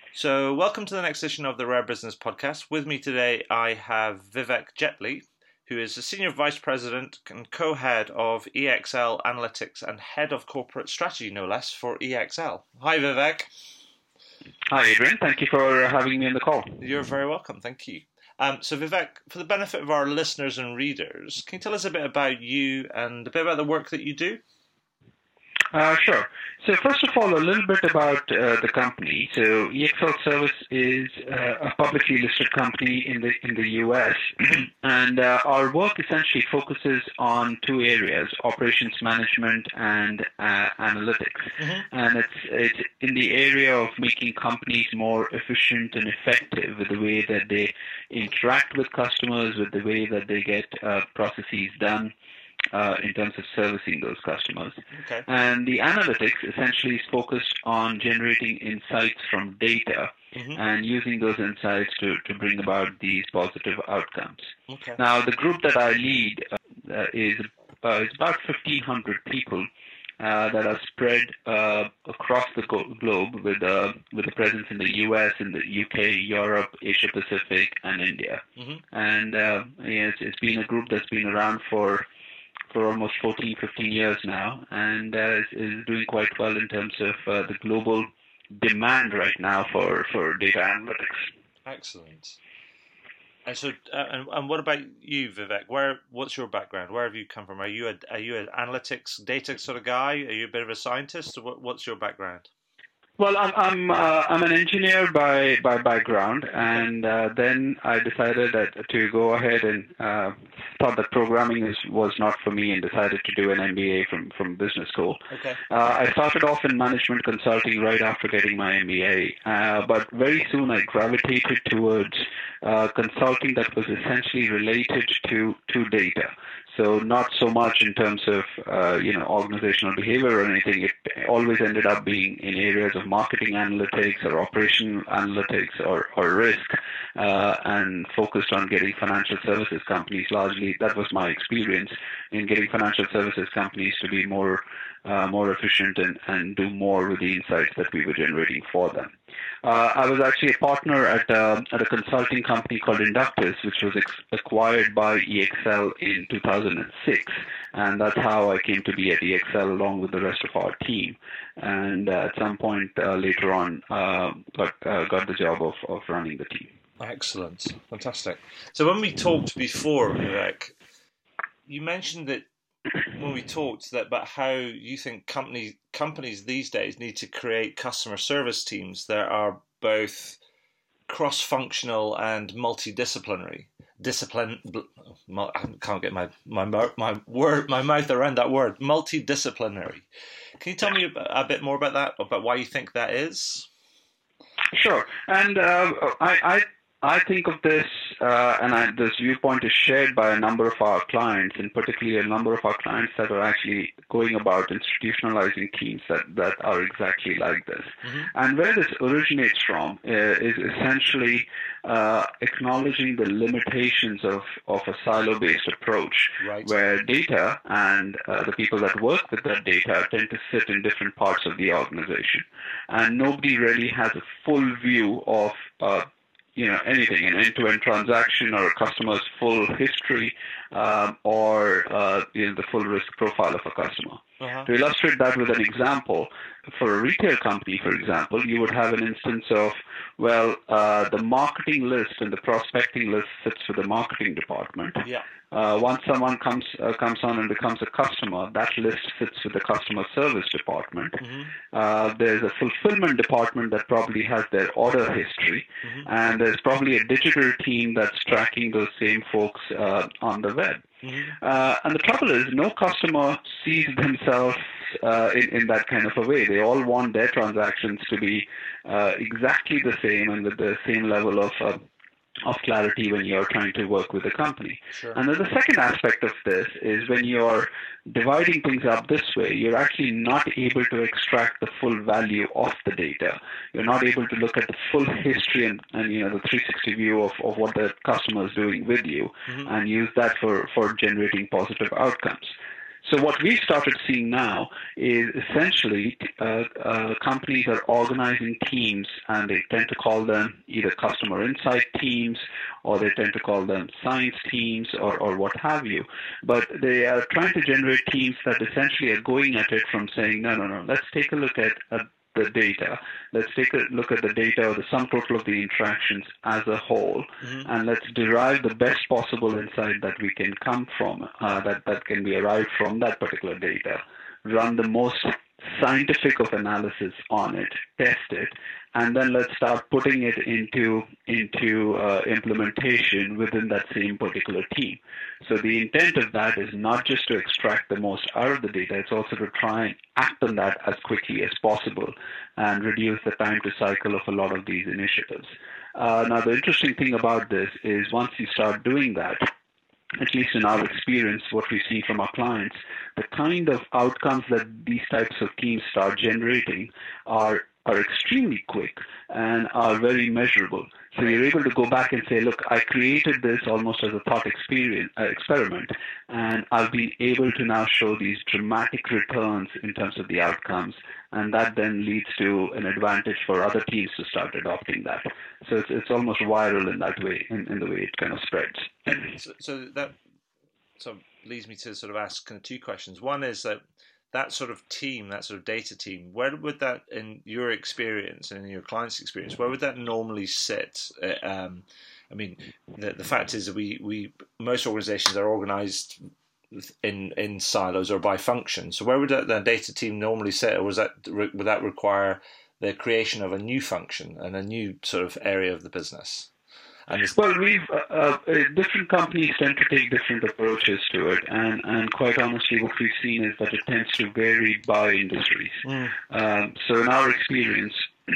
So, welcome to the next edition of the Rare Business Podcast. With me today, I have Vivek Jetley, who is the Senior Vice President and Co-Head of EXL Analytics and Head of Corporate Strategy, no less, for EXL. Hi, Vivek. Hi, Adrian. Thank you for having me on the call. You're very welcome. Thank you. So, Vivek, for the benefit of our listeners and readers, can you tell us a bit about you and a bit about the work that you do? Sure. So first of all, a little bit about the company. So EXL Service is a publicly listed company in the US, and our work essentially focuses on two areas: operations management and analytics. And it's in the area of making companies more efficient and effective with the way that they interact with customers, with the way that they get processes done. In terms of servicing those customers. Okay. And the analytics essentially is focused on generating insights from data and using those insights to bring about these positive outcomes. Okay. Now, the group that I lead is about 1,500 people that are spread across the globe with a presence in the US, in the UK, Europe, Asia Pacific, and India. And it's been a group that's been around for almost 14, 15 years now, and is doing quite well in terms of the global demand right now for data analytics. Excellent. And so, and what about you, Vivek? What's your background? Where have you come from? Are you an analytics data sort of guy? Are you a bit of a scientist? Or what's your background? Well, I'm an engineer by background, and then I decided to go ahead and thought that programming was not for me, and decided to do an MBA from business school. Okay. I started off in management consulting right after getting my MBA, but very soon I gravitated towards consulting that was essentially related to data. So not so much in terms of organizational behavior or anything. It always ended up being in areas of marketing analytics or operational analytics or risk, and focused on getting financial services companies. Largely, that was my experience in getting financial services companies to be more efficient and do more with the insights that we were generating for them. I was actually a partner at a consulting company called Inductus, which was acquired by EXL in 2006, and that's how I came to be at EXL along with the rest of our team. And at some point later on, got the job of running the team. Excellent, fantastic. So when we talked before, Vivek, you mentioned that when we talked about how you think companies these days need to create customer service teams that are both cross-functional and multidisciplinary. I can't get my mouth around that word. Multidisciplinary. Can you tell me a bit more about that? About why you think that is? Sure. And I think of this, this viewpoint is shared by a number of our clients, and particularly a number of our clients that are actually going about institutionalizing teams that are exactly like this. And where this originates from is essentially acknowledging the limitations of a silo-based approach, right, where data and the people that work with that data tend to sit in different parts of the organization, and nobody really has a full view of anything, an end-to-end transaction or a customer's full history, or the full risk profile of a customer. To illustrate that with an example, for a retail company, for example, you would have an instance of, the marketing list and the prospecting list sits with the marketing department. Yeah. Once someone comes on and becomes a customer, that list sits with the customer service department. There's a fulfillment department that probably has their order history, and there's probably a digital team that's tracking those same folks on the web. And the trouble is, no customer sees themselves in that kind of a way. They all want their transactions to be exactly the same and with the same level of clarity when you're trying to work with a company. Sure. And then the second aspect of this is when you're dividing things up this way, you're actually not able to extract the full value of the data. You're not able to look at the full history and the 360 view of what the customer is doing with you and use that for generating positive outcomes. So what we've started seeing now is essentially companies are organizing teams, and they tend to call them either customer insight teams, or they tend to call them science teams, or what have you. But they are trying to generate teams that essentially are going at it from saying, no, let's take a look at the data. Let's take a look at the data or the sum total of the interactions as a whole, and let's derive the best possible insight that we can come from, that can be arrived from that particular data. Run the most scientific of analysis on it, test it, and then let's start putting it into implementation within that same particular team. So the intent of that is not just to extract the most out of the data, it's also to try and act on that as quickly as possible and reduce the time to cycle of a lot of these initiatives. Now, the interesting thing about this is once you start doing that, at least in our experience, what we see from our clients, the kind of outcomes that these types of teams start generating are extremely quick and are very measurable. So you're able to go back and say, look, I created this almost as a thought experiment, and I've been able to now show these dramatic returns in terms of the outcomes, and that then leads to an advantage for other teams to start adopting that. So it's almost viral in that way, in the way it kind of spreads. So that leads me to sort of ask kind of two questions. One is that sort of team, that sort of data team, where would that, in your experience and in your client's experience, where would that normally sit? I mean, the fact is that we most organizations are organized in silos or by function. So where would that data team normally sit, or would that require the creation of a new function and a new sort of area of the business? Well, different companies tend to take different approaches to it, and quite honestly, what we've seen is that it tends to vary by industries. So in our experience,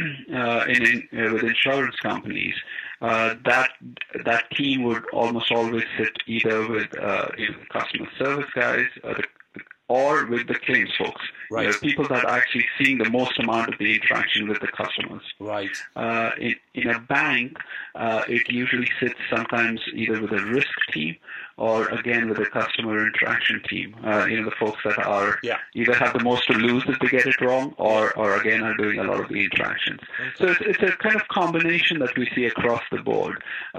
with insurance companies, that team would almost always sit either with customer service guys, or with the claims folks. Right. People that are actually seeing the most amount of the interaction with the customers. Right. In a bank, it usually sits sometimes either with a risk team or again with a customer interaction team. The folks that are either have the most to lose if they get it wrong, or again are doing a lot of the interactions. So it's a kind of combination that we see across the board.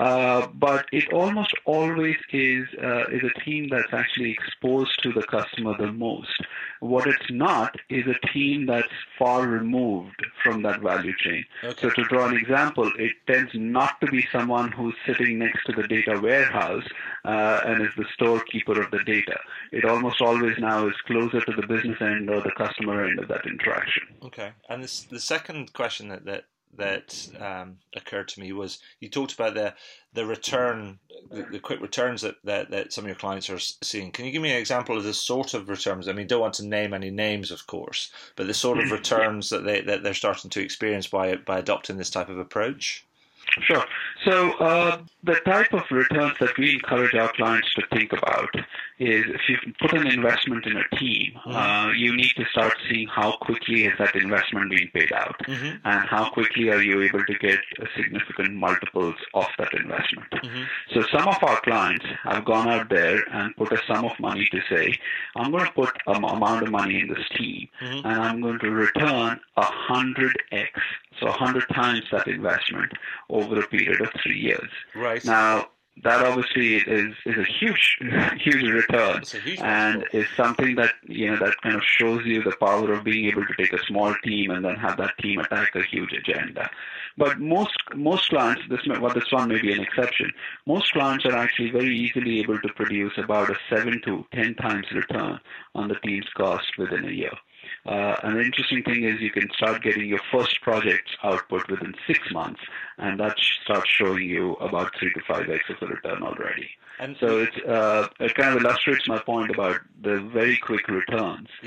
But it almost always is a team that's actually exposed to the customer the most. What it's not is a team that's far removed from that value chain. Okay. So to draw an example, it tends not to be someone who's sitting next to the data warehouse and is the storekeeper of the data. It almost always now is closer to the business end or the customer end of that interaction. Okay. And the second question that occurred to me was, you talked about the return, the quick returns that some of your clients are seeing. Can you give me an example of the sort of returns? I mean, don't want to name any names, of course, but the sort of returns that they're starting to experience by adopting this type of approach? Sure. So the type of returns that we encourage our clients to think about is, if you put an investment in a team, you need to start seeing how quickly is that investment being paid out, and how quickly are you able to get significant multiples of that investment. So some of our clients have gone out there and put a sum of money to say, I'm going to put an amount of money in this team, and I'm going to return 100x, so 100 times that investment over a period of 3 years. Right. Now, that obviously is a huge return, and is something that that kind of shows you the power of being able to take a small team and then have that team attack a huge agenda. But most clients, this one may be an exception, most clients are actually very easily able to produce about a 7 to 10 times return on the team's cost within a year. And the interesting thing is you can start getting your first project's output within 6 months, and that starts showing you about 3 to 5x of the return already. And so it kind of illustrates my point about the very quick returns. Yeah.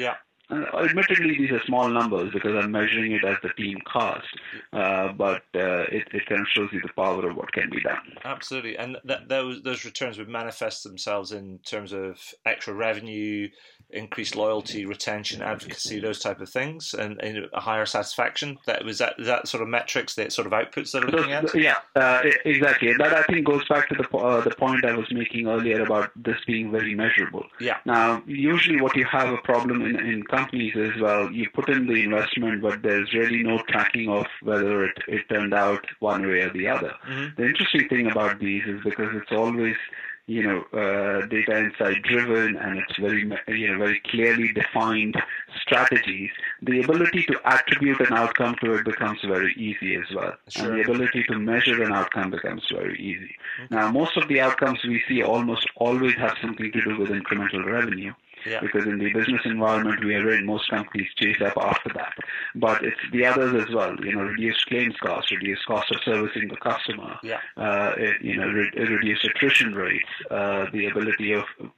admittedly, these are small numbers because I'm measuring it as the team cost, but it kind of shows you the power of what can be done. Absolutely, and those returns would manifest themselves in terms of extra revenue, increased loyalty, retention, advocacy, those type of things, and a higher satisfaction. Is that sort of metrics, that sort of outputs that are looking at? Yeah, exactly. That I think goes back to the point I was making earlier about this being very measurable. Yeah. Now, usually what you have a problem in companies is, well, you put in the investment, but there's really no tracking of whether it turned out one way or the other. Mm-hmm. The interesting thing about these is because it's always data insight driven, and it's very clearly defined strategies. The ability to attribute an outcome to it becomes very easy as well. Sure. And the ability to measure an outcome becomes very easy. Okay. Now, most of the outcomes we see almost always have something to do with incremental revenue. Yeah. Because in the business environment we are in, most companies chase up after that. But it's the others as well. Reduced claims cost, reduced cost of servicing the customer. Yeah. Reduced attrition rates, the ability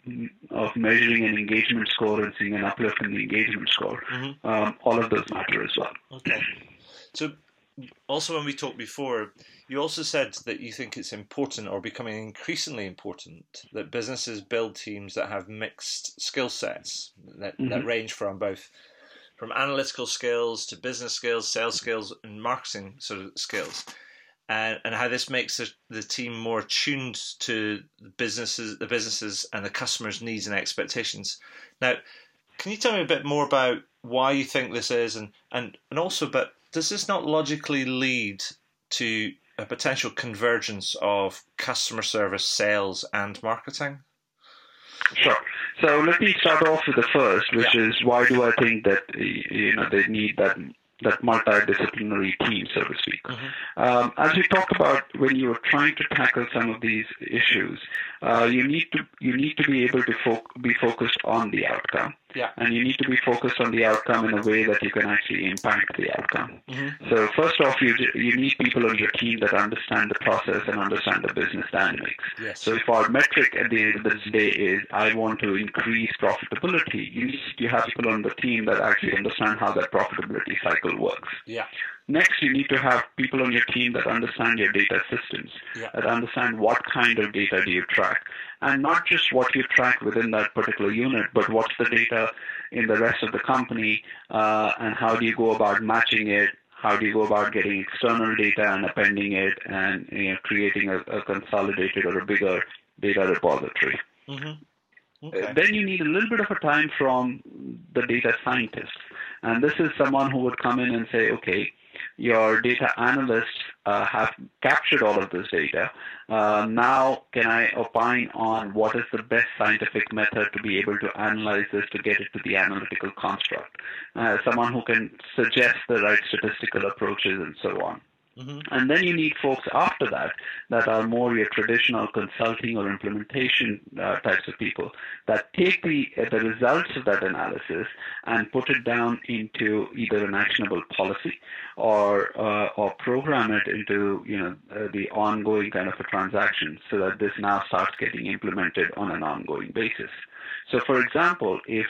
of measuring an engagement score and seeing an uplift in the engagement score. Mm-hmm. All of those matter as well. Okay. So, also when we talked before, you also said that you think it's important, or becoming increasingly important, that businesses build teams that have mixed skill sets that range from analytical skills to business skills, sales skills, and marketing sort of skills, and how this makes the team more attuned to the businesses and the customers' needs and expectations. Now, can you tell me a bit more about why you think this is, and also about, does this not logically lead to a potential convergence of customer service, sales, and marketing? Sure. So let me start off with the first, which is, why do I think that they need that multidisciplinary team, so to speak. Mm-hmm. As we talked about, when you are trying to tackle some of these issues, you need to be able to be focused on the outcome. Yeah. And you need to be focused on the outcome in a way that you can actually impact the outcome. Mm-hmm. So first off, you need people on your team that understand the process and understand the business dynamics. Yes. So if our metric at the end of the day is, I want to increase profitability, you need to have people on the team that actually understand how that profitability cycle works. Yeah. Next, you need to have people on your team that understand your data systems, that understand what kind of data do you track, and not just what you track within that particular unit, but what's the data in the rest of the company, and how do you go about matching it, how do you go about getting external data and appending it, and creating a consolidated or a bigger data repository. Mm-hmm. Okay. Then you need a little bit of a time from the data scientists, and this is someone who would come in and say, okay, your data analysts have captured all of this data. Now, can I opine on what is the best scientific method to be able to analyze this to get it to the analytical construct? Someone who can suggest the right statistical approaches and so on. Mm-hmm. And then you need folks after that are more your traditional consulting or implementation types of people that take the results of that analysis and put it down into either an actionable policy or program it into the ongoing kind of a transaction, so that this now starts getting implemented on an ongoing basis. So, for example, if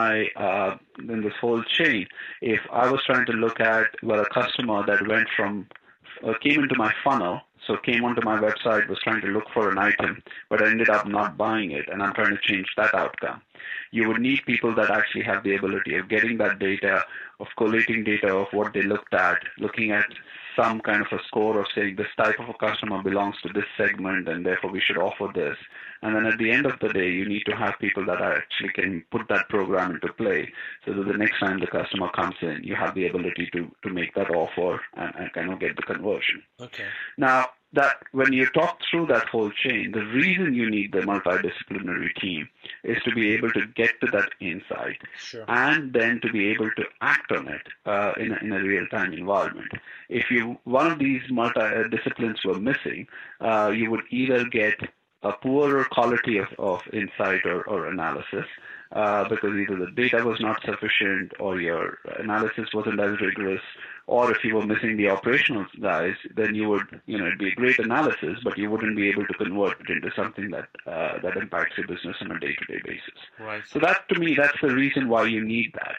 in this whole chain, if I was trying to look at a customer that went from came into my funnel, so came onto my website, was trying to look for an item, but ended up not buying it, and I'm trying to change that outcome. You would need people that actually have the ability of getting that data, of collating data of what they looked at, looking at some kind of a score of saying this type of a customer belongs to this segment and therefore we should offer this. And then at the end of the day, you need to have people that actually can put that program into play so that the next time the customer comes in, you have the ability to make that offer and kind of get the conversion. Okay. Now, that when you talk through that whole chain, the reason you need the multidisciplinary team is to be able to get to that insight, sure, and then to be able to act on it in a real-time environment. If one of these multi-disciplines were missing, you would either get a poorer quality of insight or analysis, because either the data was not sufficient or your analysis wasn't as rigorous, or if you were missing the operational guys, then you would, it'd be a great analysis, but you wouldn't be able to convert it into something that that impacts your business on a day-to-day basis. Right. So that, to me, that's the reason why you need that,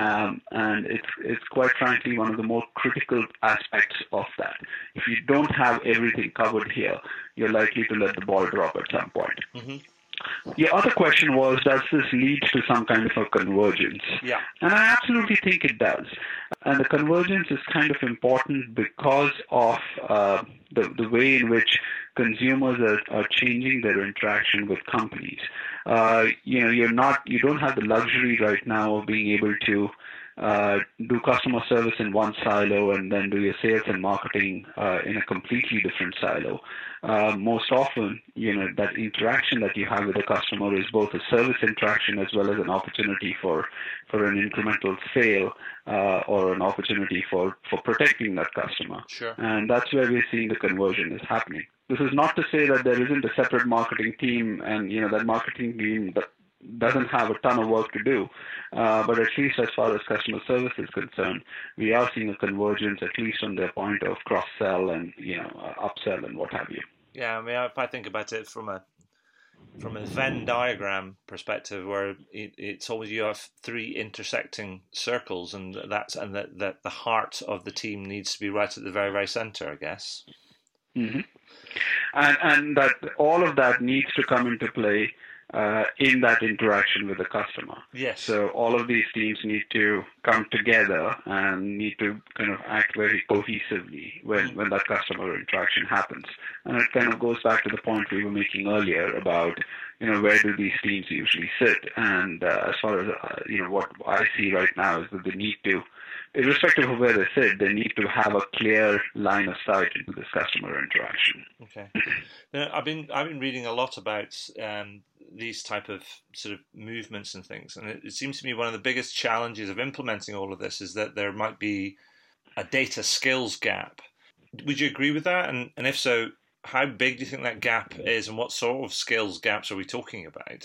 and it's quite frankly one of the more critical aspects of that. If you don't have everything covered here, you're likely to let the ball drop at some point. Mm-hmm. The other question was, does this lead to some kind of a convergence? Yeah. And I absolutely think it does. And the convergence is kind of important because of the way in which consumers are changing their interaction with companies. You don't have the luxury right now of being able to do customer service in one silo and then do your sales and marketing in a completely different silo. Most often, that interaction that you have with the customer is both a service interaction as well as an opportunity for an incremental sale or an opportunity for protecting that customer. Sure. And that's where we're seeing the conversion is happening. This is not to say that there isn't a separate marketing team and, that marketing team that doesn't have a ton of work to do, but at least as far as customer service is concerned, we are seeing a convergence, at least on the point of cross-sell and upsell and what have you. Yeah, I mean, if I think about it from a Venn diagram perspective, where it's always you have three intersecting circles, and that the heart of the team needs to be right at the very, very center, I guess. Mm-hmm. And that all of that needs to come into play in that interaction with the customer. Yes. So all of these teams need to come together and need to kind of act very cohesively when that customer interaction happens. And it kind of goes back to the point we were making earlier about, where do these teams usually sit? And as far as, what I see right now is that they need to, irrespective of where they sit, they need to have a clear line of sight into this customer interaction. Okay. Now, I've been reading a lot about these type of sort of movements and things, and it seems to me one of the biggest challenges of implementing all of this is that there might be a data skills gap. Would you agree with that? And if so, how big do you think that gap is, and what sort of skills gaps are we talking about?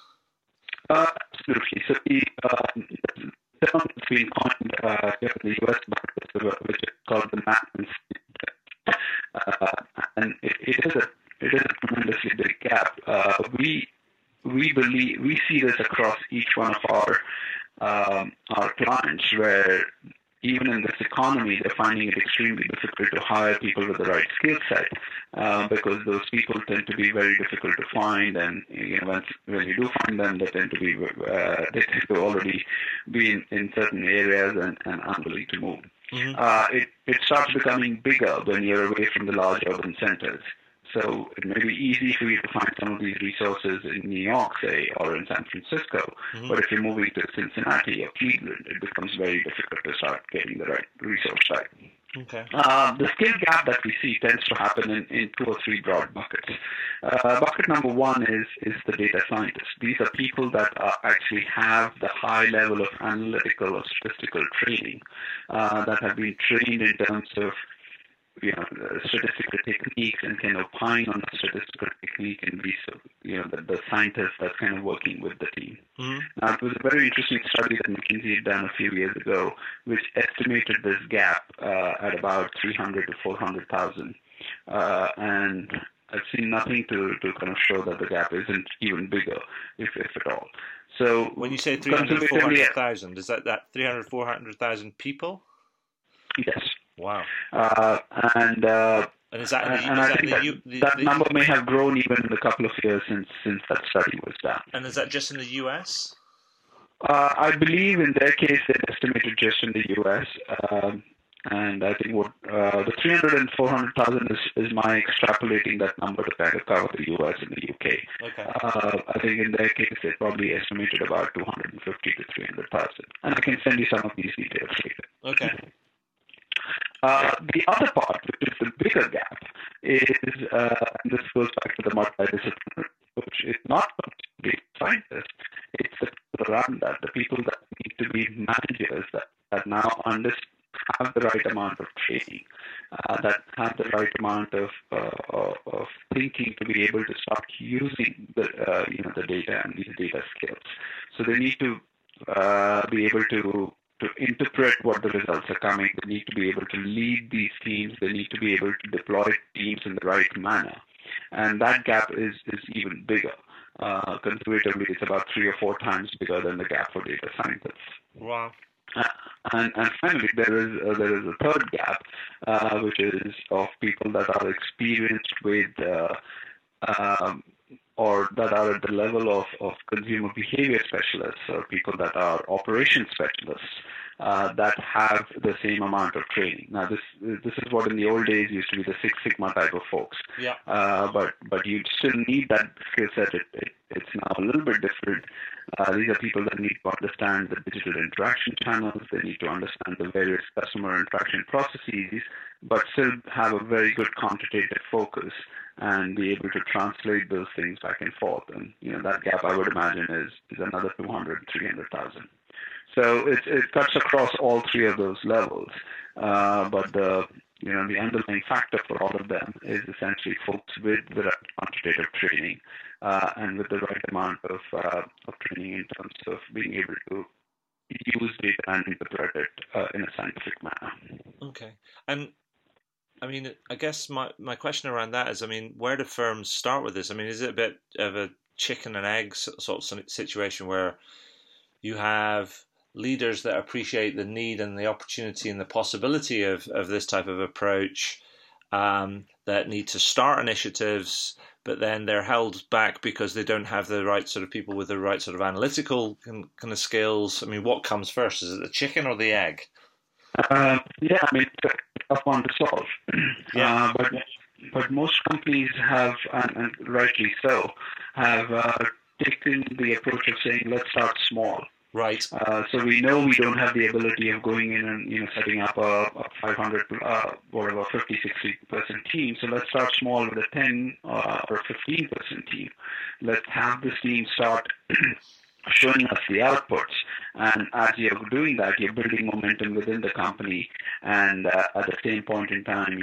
Absolutely. So the term that's been coined here in the US market, which is called the MAP, and it is a tremendously big gap. We see this across each one of our clients, where even in this economy, they're finding it extremely difficult to hire people with the right skill set because those people tend to be very difficult to find, and when you do find them, they tend to already be in certain areas and unwilling to move. Mm-hmm. It starts becoming bigger when you're away from the large urban centers. So it may be easy for you to find some of these resources in New York, say, or in San Francisco. Mm-hmm. But if you're moving to Cincinnati or Cleveland, it becomes very difficult to start getting the right resource type. Okay. The skill gap that we see tends to happen in two or three broad buckets. Bucket number one is the data scientists. These are people that actually have the high level of analytical or statistical training that have been trained in terms of statistical techniques and can opine on the statistical technique and be the scientist that's kind of working with the team. Mm-hmm. Now, it was a very interesting study that McKinsey had done a few years ago, which estimated this gap at about 300 to 400,000. And I've seen nothing to kind of show that the gap isn't even bigger, if at all. So when you say 300, 400,000, is that 300, 400,000 people? Yes. Wow. And is that that number may have grown even in the couple of years since that study was done. And is that just in the US? I believe in their case they estimated just in the US. And I think what the 300 and 400,000 is my extrapolating that number to kind of cover the US and the UK. Okay. I think in their case they probably estimated about 250 to 300,000. And I can send you some of these details later. Okay. The other part, which is the bigger gap, is, and this goes back to the multidisciplinary approach, it's not the scientists, it's the people around that, the people that need to be managers that now have the right amount of training, that have the right amount of thinking to be able to start using the data and these data skills. So they need to be able to to interpret what the results are coming. They need to be able to lead these teams. They need to be able to deploy teams in the right manner. And that gap is even bigger. Conservatively, it's about 3 or 4 times bigger than the gap for data scientists. Wow. And finally, there is a third gap, which is of people that are experienced with or that are at the level of consumer behavior specialists or people that are operations specialists that have the same amount of training. Now, this is what in the old days used to be the Six Sigma type of folks. Yeah. But you still need that skill set. It's now a little bit different. These are people that need to understand the digital interaction channels. They need to understand the various customer interaction processes, but still have a very good quantitative focus and be able to translate those things back and forth. And that gap, I would imagine, is another 200, 300,000. So it cuts across all 3 of those levels. But the underlying factor for all of them is essentially folks with the right quantitative training and with the right amount of training in terms of being able to use data and interpret it in a scientific manner. Okay. And I mean, I guess my question around that is, I mean, where do firms start with this? I mean, is it a bit of a chicken and egg sort of situation where you have leaders that appreciate the need and the opportunity and the possibility of this type of approach that need to start initiatives, but then they're held back because they don't have the right sort of people with the right sort of analytical kind of skills? I mean, what comes first? Is it the chicken or the egg? I mean, it's a tough one to solve. Yeah. But most companies have, and rightly so, have taken the approach of saying, let's start small. Right. So we know we don't have the ability of going in and setting up a 500, 50, 60-person team. So let's start small with a 10 or 15-person team. Let's have this team start showing us the outputs. And as you're doing that, you're building momentum within the company. And at the same point in time,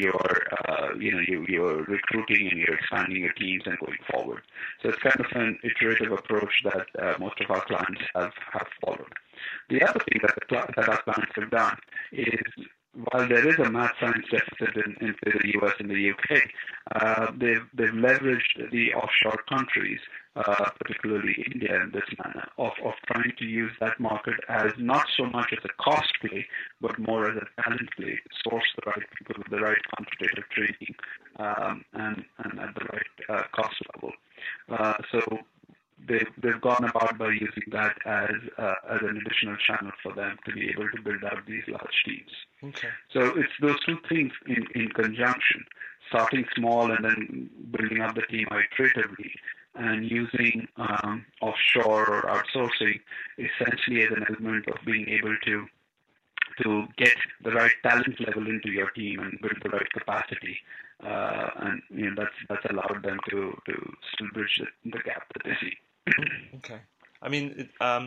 you're recruiting and you're expanding your teams and going forward. So it's kind of an iterative approach that most of our clients have followed. The other thing that our clients have done is, while there is a math science deficit in the US and the UK, they've leveraged the offshore countries, particularly India, in this manner of trying to use that market as not so much as a cost play, but more as a talent play, to source the right people with the right quantitative training and at the right cost level. So they've gone about by using that as an additional channel for them to be able to build out these large teams. Okay. So it's those 2 things in conjunction, starting small and then building up the team iteratively, and using offshore or outsourcing essentially as an element of being able to get the right talent level into your team and build the right capacity. And that's allowed them to still bridge the gap that they see. Okay. I mean,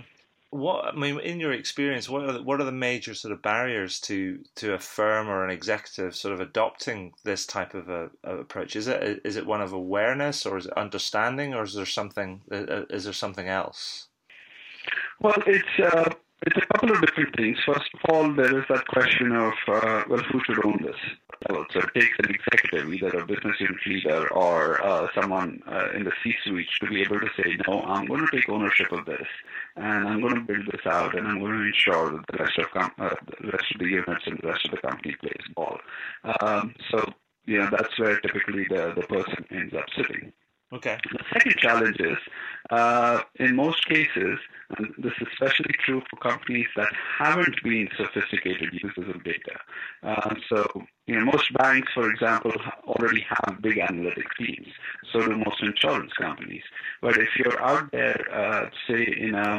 in your experience, what are the major sort of barriers to a firm or an executive sort of adopting this type of a approach? Is it one of awareness, or is it understanding, or is there something else? Well, it's a couple of different things. First of all, there is that question of who should own this? So it takes an executive, either a business unit leader or someone in the C-suite, to be able to say, no, I'm going to take ownership of this, and I'm going to build this out, and I'm going to ensure that the rest of the units and the rest of the company plays ball. So that's where typically the person ends up sitting. Okay. The second challenge is, in most cases, and this is especially true for companies that haven't been sophisticated users of data. So, most banks, for example, already have big analytics teams. So do most insurance companies. But if you're out there, say in a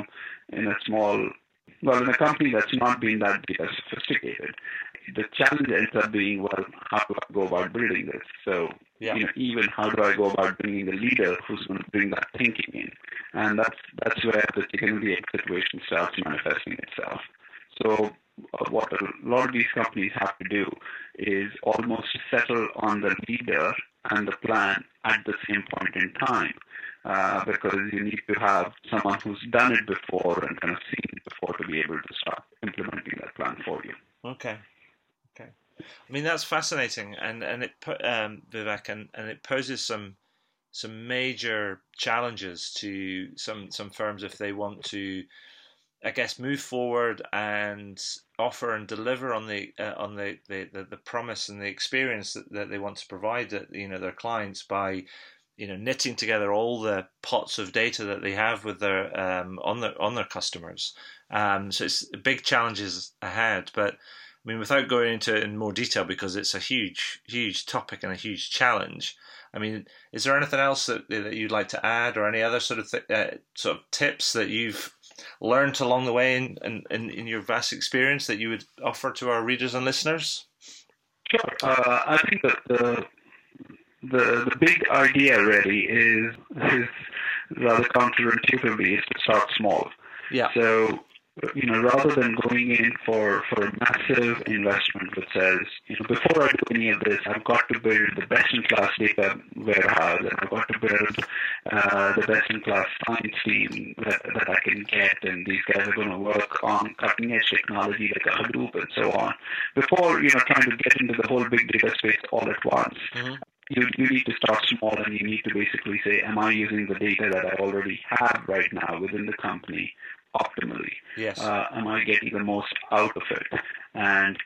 company that's not been that data sophisticated, the challenge ends up being, well, how do I go about building this? So, even how do I go about bringing the leader who's going to bring that thinking in? And that's where the chicken and the egg situation starts manifesting itself. So what a lot of these companies have to do is almost settle on the leader and the plan at the same point in time, because you need to have someone who's done it before and kind of seen it before to be able to start implementing implementing that plan for you. Okay. I mean, that's fascinating, and it Vivek, and it poses some major challenges to some firms if they want to, I guess, move forward and offer and deliver on the promise and the experience that they want to provide their clients by knitting together all the pots of data that they have with their on their customers. So it's big challenges ahead, but I mean, without going into it in more detail, because it's a huge topic and a huge challenge. I mean, is there anything else that you'd like to add, or any other sort of tips that you've learned along the way in your vast experience that you would offer to our readers and listeners? Sure. I think that the big idea really is rather counterintuitively is to start small. Yeah. So, rather than going in for a massive investment which says, before I do any of this, I've got to build the best-in-class data warehouse, and I've got to build the best-in-class science team that I can get, and these guys are going to work on cutting-edge technology like a Hadoop and so on. Before, trying to get into the whole big data space all at once, you need to start small, and you need to basically say, am I using the data that I already have right now within the company optimally? Yes. Am I getting the most out of it? And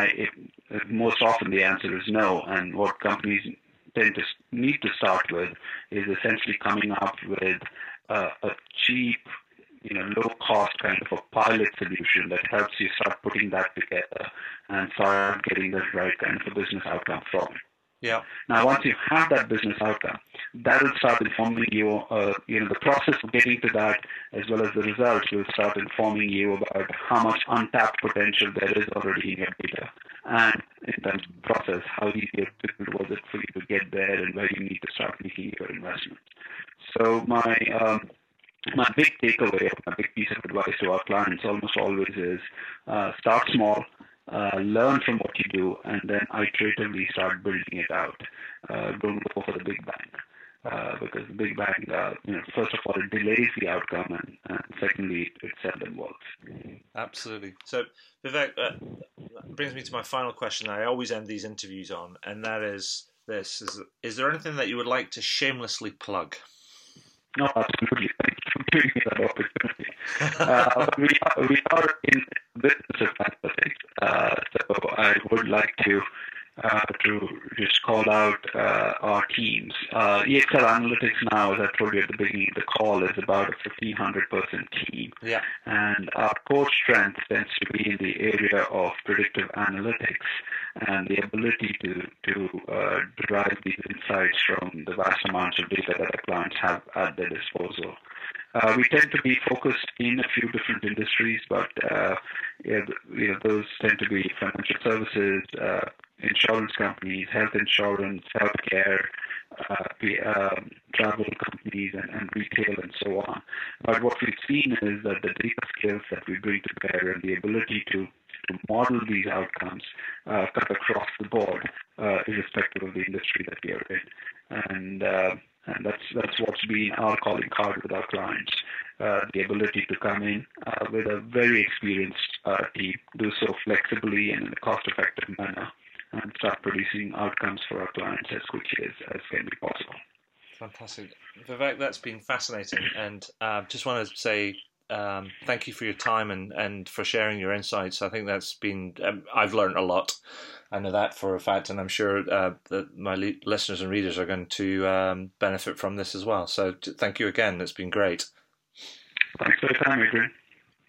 most often the answer is no. And what companies tend to need to start with is essentially coming up with a cheap, low-cost kind of a pilot solution that helps you start putting that together and start getting the right kind of a business outcome from it. Yeah. Now, once you have that business outcome, that will start informing you, the process of getting to that, as well as the results, will start informing you about how much untapped potential there is already in your data. And in terms of the process, how easy or difficult was it for you to get there, and where you need to start making your investments. So my big takeaway, my big piece of advice to our clients almost always is start small, learn from what you do, and then iteratively start building it out. Don't go for the big bang, because the big bang, first of all, it delays the outcome, and secondly, it seldom works. Absolutely. So, Vivek, that brings me to my final question I always end these interviews on, and that is this. Is there anything that you would like to shamelessly plug? No, absolutely. Thank you for giving me that opportunity. We are in business of analytics, so I would like to just call out our teams. EXL Analytics now, as I told you at the beginning of the call, is about a 1,500-person team. Yeah. And our core strength tends to be in the area of predictive analytics and the ability to derive these insights from the vast amounts of data that our clients have at their disposal. We tend to be focused in a few different industries, but those tend to be financial services, insurance companies, health insurance, healthcare, travel companies, and retail, and so on. But what we've seen is that the data skills that we bring to bear and the ability to model these outcomes cut across the board, irrespective of the industry that we are in. And that's what's been our calling card with our clients, the ability to come in with a very experienced team, do so flexibly and in a cost-effective manner, and start producing outcomes for our clients as quickly as can be possible. Fantastic. Vivek, that's been fascinating. And just want to say thank you for your time and for sharing your insights. I think that's been, I've learned a lot. I know that for a fact, and I'm sure that my listeners and readers are going to benefit from this as well. So thank you again. It's been great. Thanks for your time, Adrian.